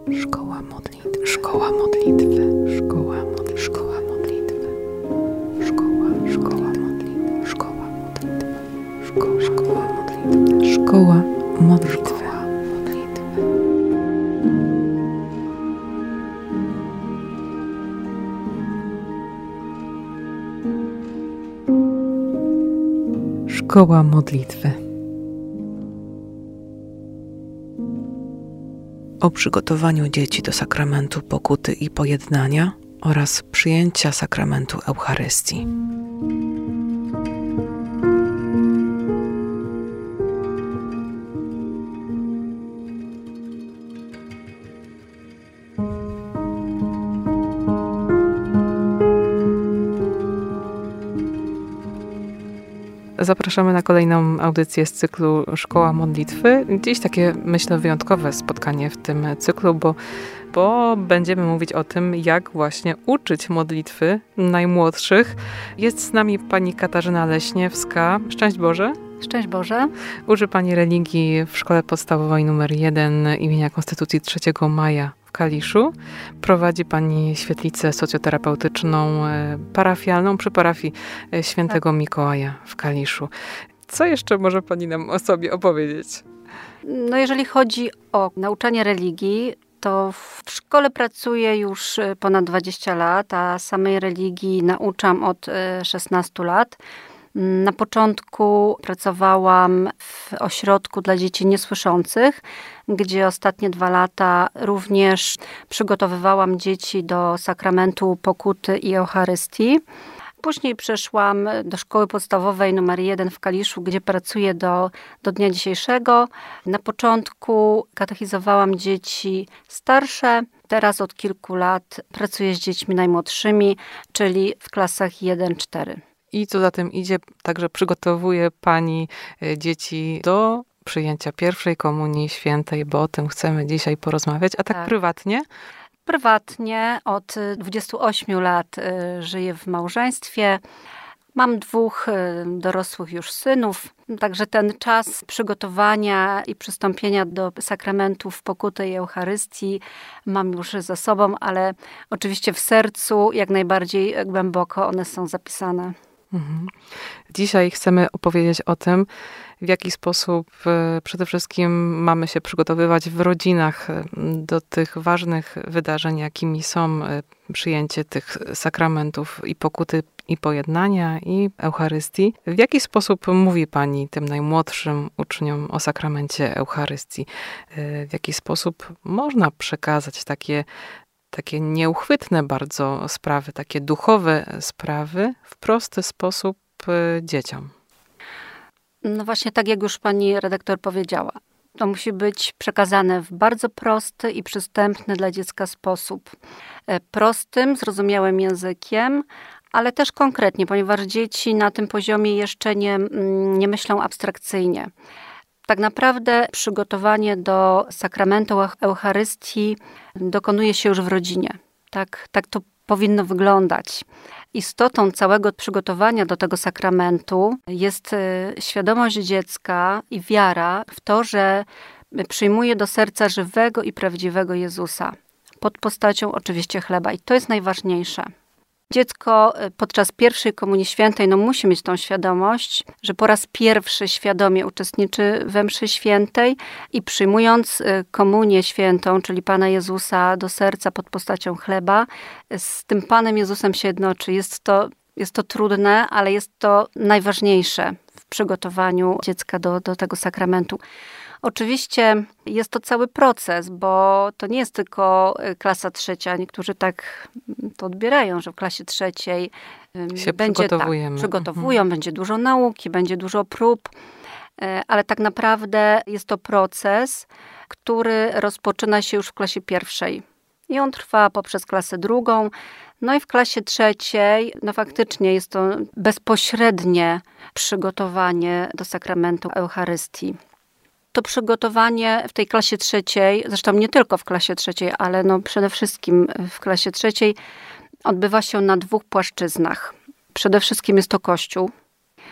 Szkoła modlitwy. Szkoła modlitwy. Szkoła modlitwy. Szkoła modlitwy. Szkoła modlitwy. Szkoła modlitwy. Szkoła modlitwy. Szkoła modlitwy. Szkoła modlitwy. O przygotowaniu dzieci do sakramentu pokuty i pojednania oraz przyjęcia sakramentu Eucharystii. Zapraszamy na kolejną audycję z cyklu Szkoła Modlitwy. Dziś takie, myślę, wyjątkowe spotkanie w tym cyklu, bo będziemy mówić o tym, jak właśnie uczyć modlitwy najmłodszych. Jest z nami pani Katarzyna Leśniewska. Szczęść Boże. Szczęść Boże. Uczy pani religii w Szkole Podstawowej nr 1 imienia Konstytucji 3 maja w Kaliszu. Prowadzi pani świetlicę socjoterapeutyczną parafialną przy parafii Świętego Mikołaja w Kaliszu. Co jeszcze może pani nam o sobie opowiedzieć? No jeżeli chodzi o nauczanie religii, to w szkole pracuję już ponad 20 lat, a samej religii nauczam od 16 lat. Na początku pracowałam w ośrodku dla dzieci niesłyszących, gdzie ostatnie 2 lata również przygotowywałam dzieci do sakramentu pokuty i Eucharystii. Później przeszłam do szkoły podstawowej nr 1 w Kaliszu, gdzie pracuję do dnia dzisiejszego. Na początku katechizowałam dzieci starsze. Teraz od kilku lat pracuję z dziećmi najmłodszymi, czyli w klasach 1-4. I co za tym idzie, także przygotowuje pani dzieci do przyjęcia pierwszej komunii świętej, bo o tym chcemy dzisiaj porozmawiać. A tak prywatnie? Prywatnie od 28 lat żyję w małżeństwie. Mam 2 dorosłych już synów, także ten czas przygotowania i przystąpienia do sakramentów pokuty i Eucharystii mam już za sobą, ale oczywiście w sercu jak najbardziej głęboko one są zapisane. Dzisiaj chcemy opowiedzieć o tym, w jaki sposób przede wszystkim mamy się przygotowywać w rodzinach do tych ważnych wydarzeń, jakimi są przyjęcie tych sakramentów i pokuty i pojednania i Eucharystii. W jaki sposób mówi pani tym najmłodszym uczniom o sakramencie Eucharystii? W jaki sposób można przekazać takie nieuchwytne bardzo sprawy, takie duchowe sprawy w prosty sposób dzieciom? No właśnie tak jak już pani redaktor powiedziała. To musi być przekazane w bardzo prosty i przystępny dla dziecka sposób. Prostym, zrozumiałym językiem, ale też konkretnie, ponieważ dzieci na tym poziomie jeszcze nie myślą abstrakcyjnie. Tak naprawdę przygotowanie do sakramentu Eucharystii dokonuje się już w rodzinie. Tak to powinno wyglądać. Istotą całego przygotowania do tego sakramentu jest świadomość dziecka i wiara w to, że przyjmuje do serca żywego i prawdziwego Jezusa. Pod postacią oczywiście chleba. I to jest najważniejsze. Dziecko podczas pierwszej komunii świętej musi mieć tą świadomość, że po raz pierwszy świadomie uczestniczy we mszy świętej i przyjmując komunię świętą, czyli Pana Jezusa do serca pod postacią chleba, z tym Panem Jezusem się jednoczy. Jest to trudne, ale jest to najważniejsze w przygotowaniu dziecka do tego sakramentu. Oczywiście jest to cały proces, bo to nie jest tylko klasa 3. Niektórzy tak to odbierają, że w klasie 3 się przygotowują, będzie dużo nauki, będzie dużo prób, ale tak naprawdę jest to proces, który rozpoczyna się już w klasie 1. I on trwa poprzez klasę 2. No i w klasie 3, faktycznie jest to bezpośrednie przygotowanie do sakramentu Eucharystii. To przygotowanie w tej klasie 3, zresztą nie tylko w klasie 3, ale przede wszystkim w klasie 3 odbywa się na 2 płaszczyznach. Przede wszystkim jest to Kościół,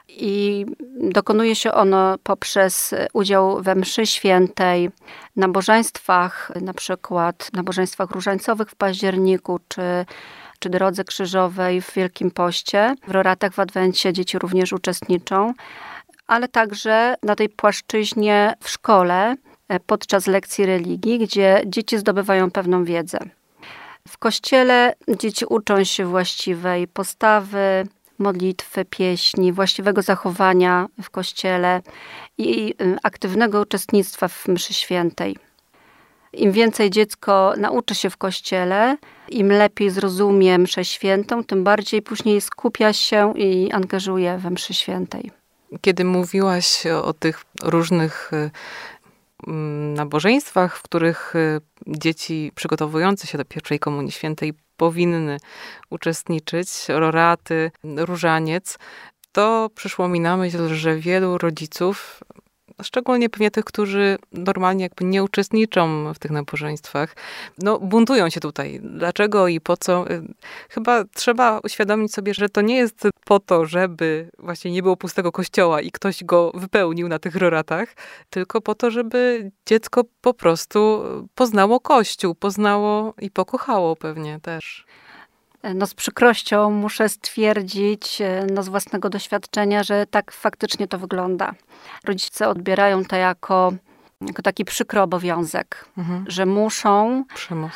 I dokonuje się ono poprzez udział we mszy świętej, nabożeństwach, na przykład nabożeństwach różańcowych w październiku, czy Drodze Krzyżowej w Wielkim Poście. W roratach w Adwencie dzieci również uczestniczą, ale także na tej płaszczyźnie w szkole podczas lekcji religii, gdzie dzieci zdobywają pewną wiedzę. W kościele dzieci uczą się właściwej postawy, modlitwy, pieśni, właściwego zachowania w kościele i aktywnego uczestnictwa w mszy świętej. Im więcej dziecko nauczy się w kościele, im lepiej zrozumie mszę świętą, tym bardziej później skupia się i angażuje we mszy świętej. Kiedy mówiłaś o tych różnych nabożeństwach, w których dzieci przygotowujące się do pierwszej Komunii Świętej powinny uczestniczyć, roraty, różaniec, to przyszło mi na myśl, że wielu rodziców, szczególnie pewnie tych, którzy normalnie jakby nie uczestniczą w tych nabożeństwach, buntują się tutaj. Dlaczego i po co? Chyba trzeba uświadomić sobie, że to nie jest po to, żeby właśnie nie było pustego kościoła i ktoś go wypełnił na tych roratach, tylko po to, żeby dziecko po prostu poznało Kościół, poznało i pokochało pewnie też. Z przykrością muszę stwierdzić z własnego doświadczenia, że tak faktycznie to wygląda. Rodzice odbierają to jako taki przykry obowiązek, że muszą... Przymus.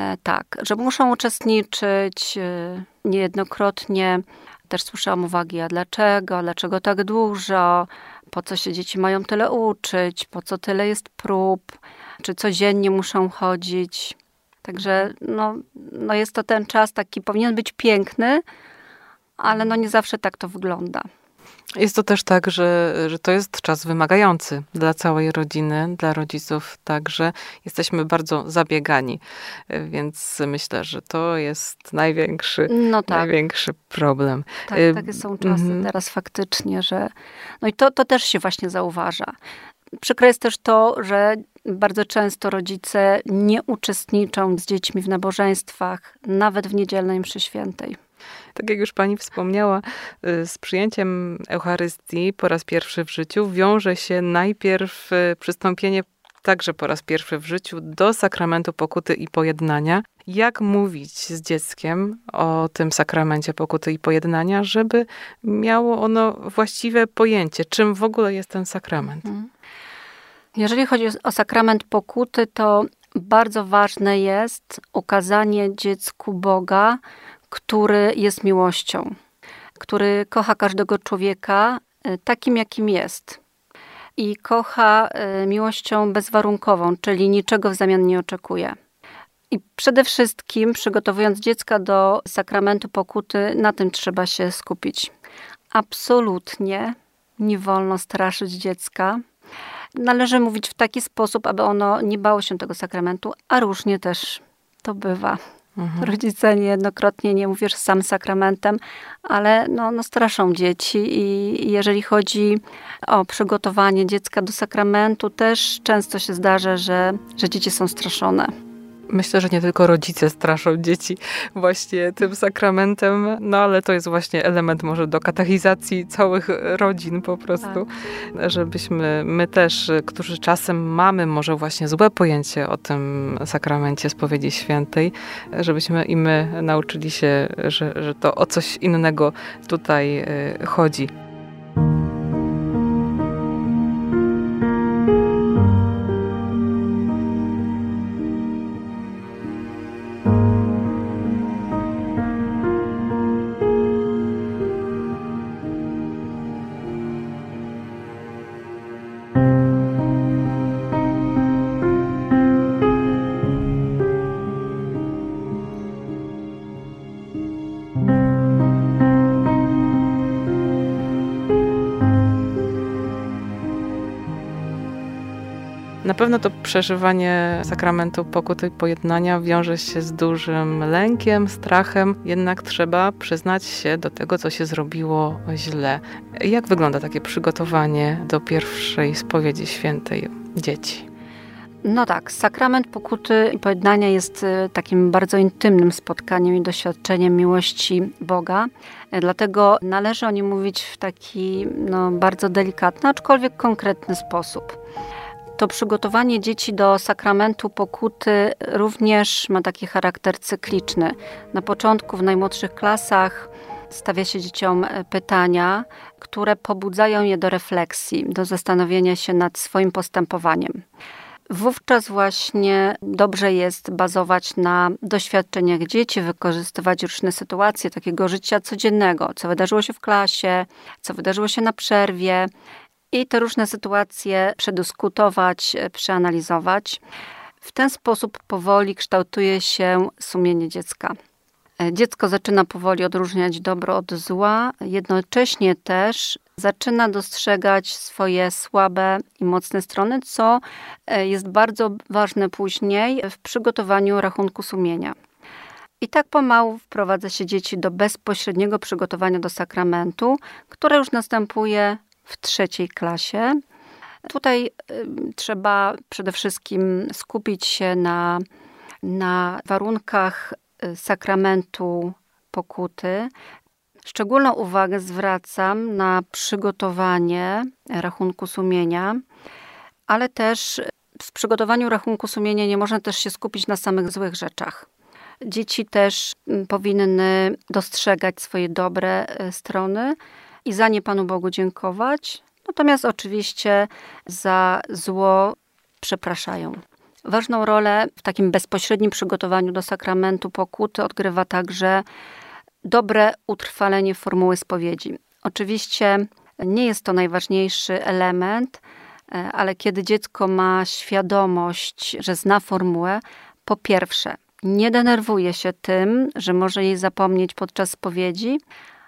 Że muszą uczestniczyć niejednokrotnie. Też słyszałam uwagi, a dlaczego tak dużo, po co się dzieci mają tyle uczyć, po co tyle jest prób, czy codziennie muszą chodzić. Także jest to ten czas taki, powinien być piękny, ale nie zawsze tak to wygląda. Jest to też tak, że to jest czas wymagający dla całej rodziny, dla rodziców także. Jesteśmy bardzo zabiegani, więc myślę, że to jest największy problem. Tak, takie są czasy teraz faktycznie, że... i to też się właśnie zauważa. Przykre jest też to, że bardzo często rodzice nie uczestniczą z dziećmi w nabożeństwach, nawet w niedzielnej mszy świętej. Tak jak już pani wspomniała, z przyjęciem Eucharystii po raz pierwszy w życiu wiąże się najpierw przystąpienie także po raz pierwszy w życiu do sakramentu pokuty i pojednania. Jak mówić z dzieckiem o tym sakramencie pokuty i pojednania, żeby miało ono właściwe pojęcie, czym w ogóle jest ten sakrament? Jeżeli chodzi o sakrament pokuty, to bardzo ważne jest ukazanie dziecku Boga, który jest miłością, który kocha każdego człowieka takim, jakim jest. I kocha miłością bezwarunkową, czyli niczego w zamian nie oczekuje. I przede wszystkim, przygotowując dziecka do sakramentu pokuty, na tym trzeba się skupić. Absolutnie nie wolno straszyć dziecka. Należy mówić w taki sposób, aby ono nie bało się tego sakramentu, a różnie też to bywa. Rodzice niejednokrotnie, nie mówię, że sam sakramentem, ale straszą dzieci i jeżeli chodzi o przygotowanie dziecka do sakramentu, też często się zdarza, że dzieci są straszone. Myślę, że nie tylko rodzice straszą dzieci właśnie tym sakramentem, ale to jest właśnie element może do katechizacji całych rodzin po prostu, żebyśmy my też, którzy czasem mamy może właśnie złe pojęcie o tym sakramencie spowiedzi świętej, żebyśmy i my nauczyli się, że to o coś innego tutaj chodzi. Na pewno to przeżywanie sakramentu pokuty i pojednania wiąże się z dużym lękiem, strachem, jednak trzeba przyznać się do tego, co się zrobiło źle. Jak wygląda takie przygotowanie do pierwszej spowiedzi świętej dzieci? No tak, sakrament pokuty i pojednania jest takim bardzo intymnym spotkaniem i doświadczeniem miłości Boga. Dlatego należy o nim mówić w taki bardzo delikatny, aczkolwiek konkretny sposób. To przygotowanie dzieci do sakramentu pokuty również ma taki charakter cykliczny. Na początku, w najmłodszych klasach, stawia się dzieciom pytania, które pobudzają je do refleksji, do zastanowienia się nad swoim postępowaniem. Wówczas właśnie dobrze jest bazować na doświadczeniach dzieci, wykorzystywać różne sytuacje takiego życia codziennego, co wydarzyło się w klasie, co wydarzyło się na przerwie i te różne sytuacje przedyskutować, przeanalizować. W ten sposób powoli kształtuje się sumienie dziecka. Dziecko zaczyna powoli odróżniać dobro od zła, jednocześnie też zaczyna dostrzegać swoje słabe i mocne strony, co jest bardzo ważne później w przygotowaniu rachunku sumienia. I tak pomału wprowadza się dzieci do bezpośredniego przygotowania do sakramentu, które już następuje w 3. klasie. Tutaj trzeba przede wszystkim skupić się na warunkach sakramentu pokuty. Szczególną uwagę zwracam na przygotowanie rachunku sumienia, ale też w przygotowaniu rachunku sumienia nie można też się skupić na samych złych rzeczach. Dzieci też powinny dostrzegać swoje dobre strony i za nie Panu Bogu dziękować, natomiast oczywiście za zło przepraszają. Ważną rolę w takim bezpośrednim przygotowaniu do sakramentu pokuty odgrywa także dobre utrwalenie formuły spowiedzi. Oczywiście nie jest to najważniejszy element, ale kiedy dziecko ma świadomość, że zna formułę, po pierwsze, nie denerwuje się tym, że może jej zapomnieć podczas spowiedzi,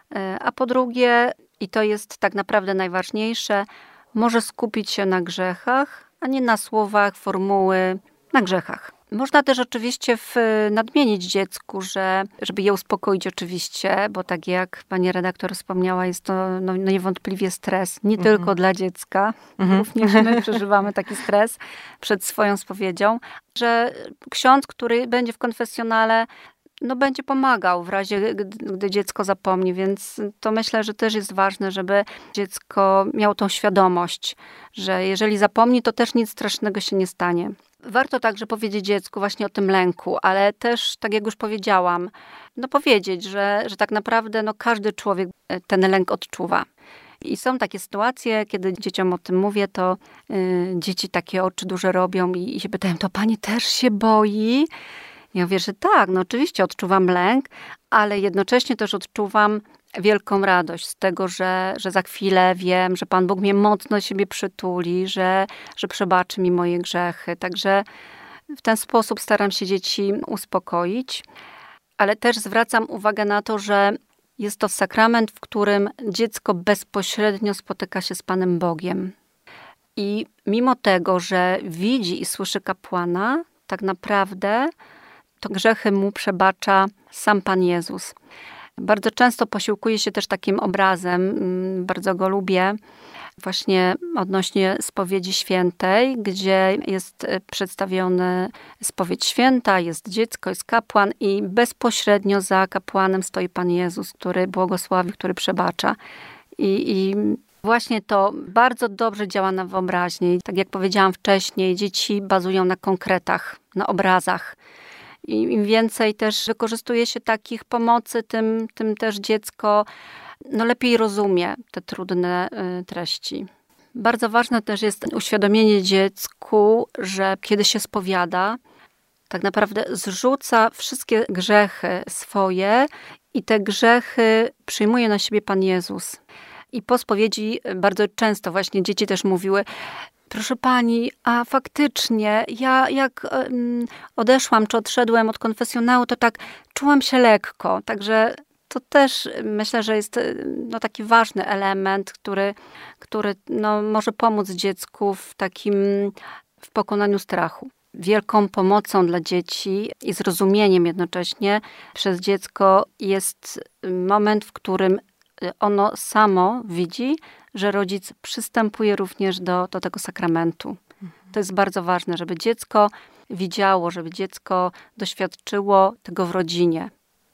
a po drugie, i to jest tak naprawdę najważniejsze, może skupić się na grzechach, a nie na słowach formuły, na grzechach. Można też oczywiście nadmienić dziecku, żeby je uspokoić oczywiście, bo tak jak pani redaktor wspomniała, jest to niewątpliwie stres, nie tylko dla dziecka. Również my przeżywamy taki stres przed swoją spowiedzią, że ksiądz, który będzie w konfesjonale, będzie pomagał w razie, gdy dziecko zapomni, więc to myślę, że też jest ważne, żeby dziecko miało tą świadomość, że jeżeli zapomni, to też nic strasznego się nie stanie. Warto także powiedzieć dziecku właśnie o tym lęku, ale też, tak jak już powiedziałam, powiedzieć, że tak naprawdę każdy człowiek ten lęk odczuwa. I są takie sytuacje, kiedy dzieciom o tym mówię, to dzieci takie oczy duże robią i się pytają, to pani też się boi? Ja mówię, że tak, oczywiście odczuwam lęk, ale jednocześnie też odczuwam wielką radość z tego, że za chwilę wiem, że Pan Bóg mnie mocno siebie przytuli, że przebaczy mi moje grzechy. Także w ten sposób staram się dzieci uspokoić, ale też zwracam uwagę na to, że jest to sakrament, w którym dziecko bezpośrednio spotyka się z Panem Bogiem. I mimo tego, że widzi i słyszy kapłana, tak naprawdę to grzechy mu przebacza sam Pan Jezus. Bardzo często posiłkuję się też takim obrazem, bardzo go lubię, właśnie odnośnie spowiedzi świętej, gdzie jest przedstawiona spowiedź święta, jest dziecko, jest kapłan i bezpośrednio za kapłanem stoi Pan Jezus, który błogosławi, który przebacza. I właśnie to bardzo dobrze działa na wyobraźnię. Tak jak powiedziałam wcześniej, dzieci bazują na konkretach, na obrazach. I im więcej też wykorzystuje się takich pomocy, tym też dziecko lepiej rozumie te trudne treści. Bardzo ważne też jest uświadomienie dziecku, że kiedy się spowiada, tak naprawdę zrzuca wszystkie grzechy swoje i te grzechy przyjmuje na siebie Pan Jezus. I po spowiedzi bardzo często właśnie dzieci też mówiły, proszę pani, a faktycznie ja jak odeszłam czy odszedłem od konfesjonału, to tak czułam się lekko. Także to też myślę, że jest taki ważny element, który może pomóc dziecku w pokonaniu strachu. Wielką pomocą dla dzieci i zrozumieniem jednocześnie przez dziecko jest moment, w którym ono samo widzi, że rodzic przystępuje również do tego sakramentu. To jest bardzo ważne, żeby dziecko widziało, żeby dziecko doświadczyło tego w rodzinie.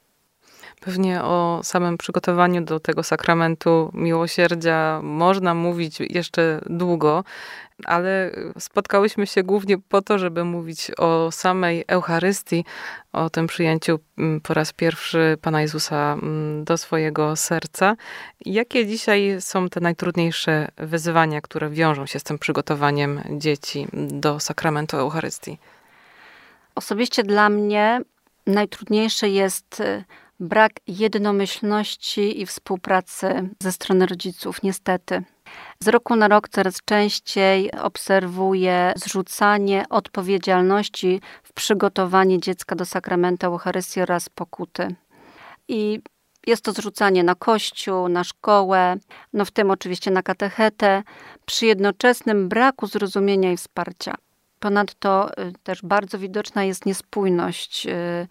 Pewnie o samym przygotowaniu do tego sakramentu miłosierdzia można mówić jeszcze długo, ale spotkałyśmy się głównie po to, żeby mówić o samej Eucharystii, o tym przyjęciu po raz pierwszy Pana Jezusa do swojego serca. Jakie dzisiaj są te najtrudniejsze wyzwania, które wiążą się z tym przygotowaniem dzieci do sakramentu Eucharystii? Osobiście dla mnie najtrudniejsze jest brak jednomyślności i współpracy ze strony rodziców, niestety. Z roku na rok coraz częściej obserwuję zrzucanie odpowiedzialności w przygotowanie dziecka do sakramentu Eucharystii oraz pokuty. I jest to zrzucanie na kościół, na szkołę, w tym oczywiście na katechetę, przy jednoczesnym braku zrozumienia i wsparcia. Ponadto też bardzo widoczna jest niespójność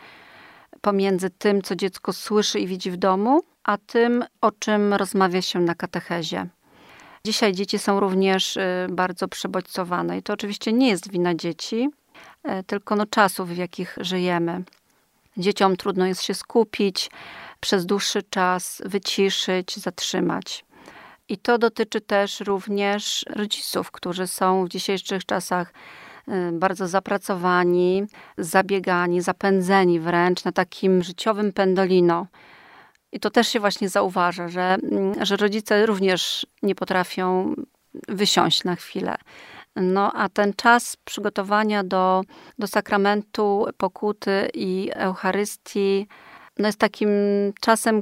pomiędzy tym, co dziecko słyszy i widzi w domu, a tym, o czym rozmawia się na katechezie. Dzisiaj dzieci są również bardzo przebodźcowane i to oczywiście nie jest wina dzieci, tylko czasów, w jakich żyjemy. Dzieciom trudno jest się skupić, przez dłuższy czas wyciszyć, zatrzymać. I to dotyczy też również rodziców, którzy są w dzisiejszych czasach bardzo zapracowani, zabiegani, zapędzeni wręcz na takim życiowym pendolino. I to też się właśnie zauważa, że rodzice również nie potrafią wysiąść na chwilę. A ten czas przygotowania do sakramentu pokuty i Eucharystii jest takim czasem,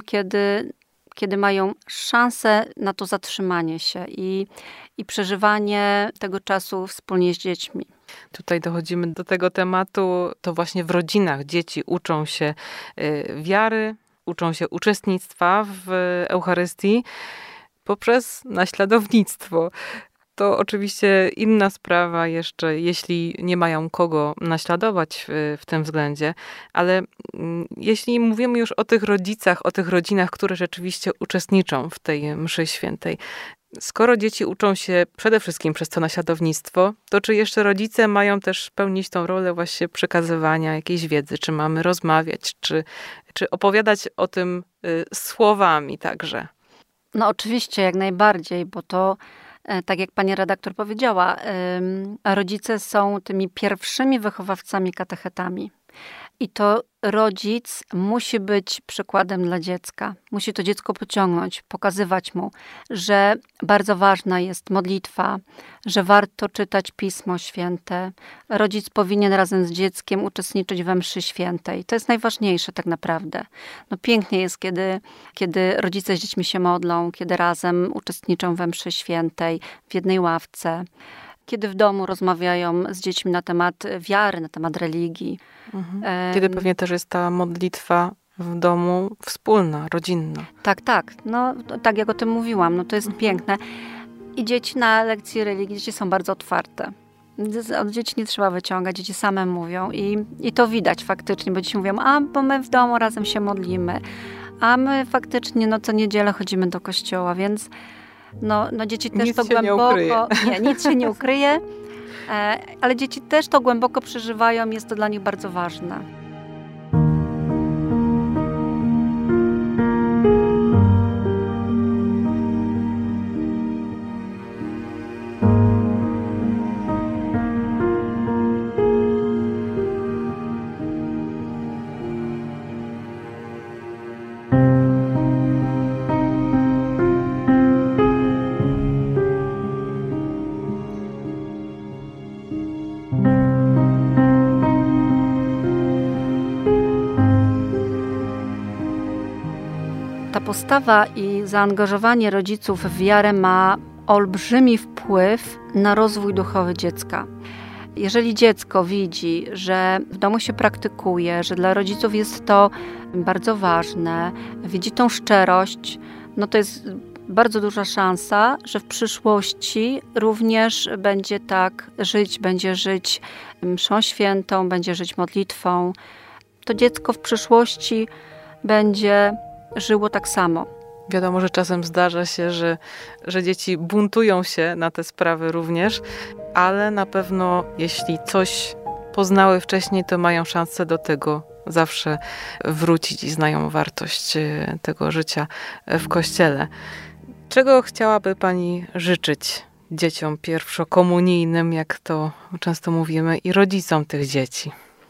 kiedy mają szansę na to zatrzymanie się i przeżywanie tego czasu wspólnie z dziećmi. Tutaj dochodzimy do tego tematu, to właśnie w rodzinach dzieci uczą się wiary, uczą się uczestnictwa w Eucharystii poprzez naśladownictwo. To oczywiście inna sprawa jeszcze, jeśli nie mają kogo naśladować w tym względzie, ale jeśli mówimy już o tych rodzicach, o tych rodzinach, które rzeczywiście uczestniczą w tej mszy świętej, skoro dzieci uczą się przede wszystkim przez to naśladownictwo, to czy jeszcze rodzice mają też pełnić tą rolę właśnie przekazywania jakiejś wiedzy? Czy mamy rozmawiać, czy opowiadać o tym słowami także? Oczywiście, jak najbardziej, bo to, tak jak pani redaktor powiedziała, rodzice są tymi pierwszymi wychowawcami, katechetami. I to rodzic musi być przykładem dla dziecka. Musi to dziecko pociągnąć, pokazywać mu, że bardzo ważna jest modlitwa, że warto czytać Pismo Święte. Rodzic powinien razem z dzieckiem uczestniczyć we mszy świętej. To jest najważniejsze tak naprawdę. Pięknie jest, kiedy rodzice z dziećmi się modlą, kiedy razem uczestniczą we mszy świętej, w jednej ławce. Kiedy w domu rozmawiają z dziećmi na temat wiary, na temat religii. Kiedy pewnie też jest ta modlitwa w domu wspólna, rodzinna. Tak. Tak jak o tym mówiłam, to jest piękne. I dzieci na lekcji religii, dzieci są bardzo otwarte. Od dzieci nie trzeba wyciągać, dzieci same mówią i to widać faktycznie, bo dzieci mówią, bo my w domu razem się modlimy, a my faktycznie co niedzielę chodzimy do kościoła, więc dzieci też nic to głęboko... Nic się nie ukryje, ale dzieci też to głęboko przeżywają, jest to dla nich bardzo ważne. Ta postawa i zaangażowanie rodziców w wiarę ma olbrzymi wpływ na rozwój duchowy dziecka. Jeżeli dziecko widzi, że w domu się praktykuje, że dla rodziców jest to bardzo ważne, widzi tą szczerość, to jest bardzo duża szansa, że w przyszłości również będzie tak żyć, będzie żyć mszą świętą, będzie żyć modlitwą. To dziecko w przyszłości będzie żyło tak samo. Wiadomo, że czasem zdarza się, że dzieci buntują się na te sprawy również, ale na pewno jeśli coś poznały wcześniej, to mają szansę do tego zawsze wrócić i znają wartość tego życia w Kościele. Czego chciałaby Pani życzyć dzieciom pierwszokomunijnym, jak to często mówimy, i rodzicom tych dzieci?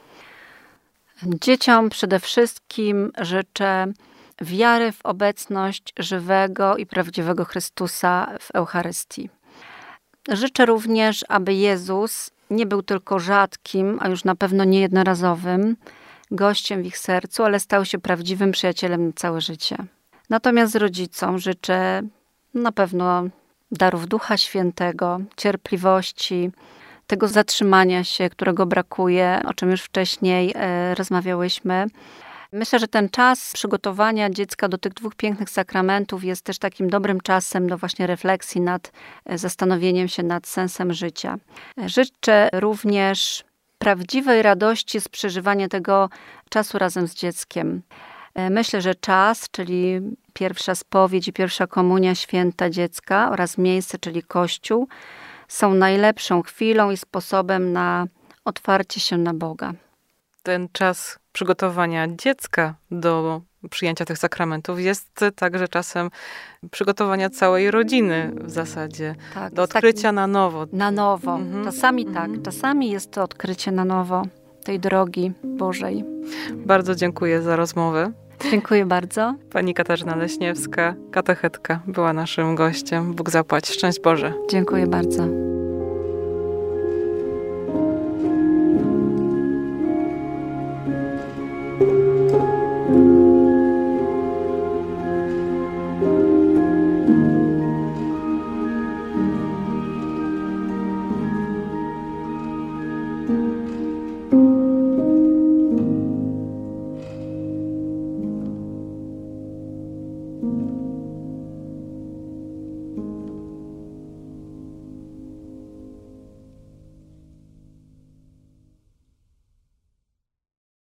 Dzieciom przede wszystkim życzę wiary w obecność żywego i prawdziwego Chrystusa w Eucharystii. Życzę również, aby Jezus nie był tylko rzadkim, a już na pewno nie jednorazowym gościem w ich sercu, ale stał się prawdziwym przyjacielem na całe życie. Natomiast rodzicom życzę na pewno darów Ducha Świętego, cierpliwości, tego zatrzymania się, którego brakuje, o czym już wcześniej rozmawiałyśmy. Myślę, że ten czas przygotowania dziecka do tych 2 pięknych sakramentów jest też takim dobrym czasem do właśnie refleksji nad zastanowieniem się nad sensem życia. Życzę również prawdziwej radości z przeżywania tego czasu razem z dzieckiem. Myślę, że czas, czyli pierwsza spowiedź i pierwsza komunia święta dziecka oraz miejsce, czyli Kościół, są najlepszą chwilą i sposobem na otwarcie się na Boga. Ten czas przygotowania dziecka do przyjęcia tych sakramentów jest także czasem przygotowania całej rodziny w zasadzie, tak, do odkrycia na nowo. Na nowo. Czasami tak. Czasami jest to odkrycie na nowo tej drogi Bożej. Bardzo dziękuję za rozmowę. Dziękuję bardzo. Pani Katarzyna Leśniewska, katechetka, była naszym gościem. Bóg zapłać. Szczęść Boże. Dziękuję bardzo. thank you